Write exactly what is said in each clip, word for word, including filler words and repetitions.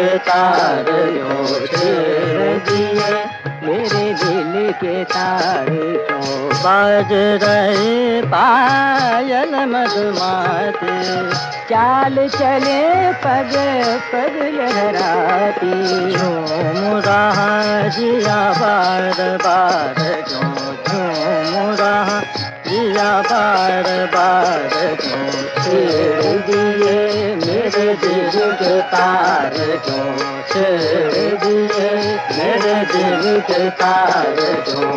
के तार क्यों छेड़ दिए, मेरे दिल के तार क्यों बाज रहे पायल मधुमाती, चाल चले पग पग लहराती, झूम रहा जिया बार बार क्यों झूम रहा जिया बार बार क्यों छेड़ दिए, मेरे दिल के तार क्यों छेड़ दिए, मेरे दिल के तार क्यों।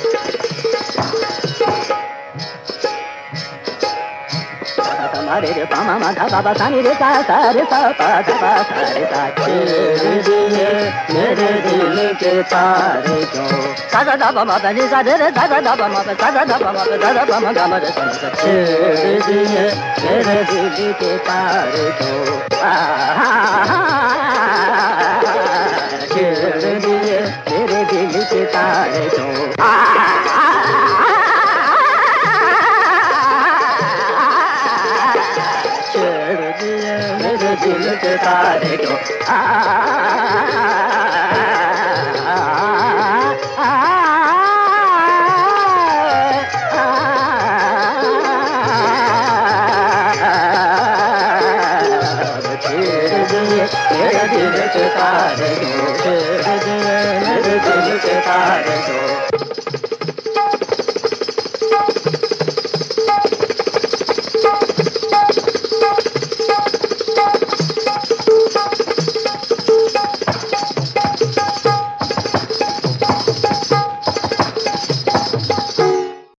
हमारे रे पामा माधा बाबा सानी रे सा सा रे सा पा धा पा सा रे सा, छेड़ दिए मेरे दिल के तार क्यों, सा सा धा पा मा पा नी सा रे रे सा सा धा पा मा पा सा सा धा पा मा पा सा सा पा मा गा मा रे सा सा, छेड़ दिए मेरे दिल के तार क्यों, छेड़ दिए मेरे दिल के तार क्यों। दिल के तारे क्यों,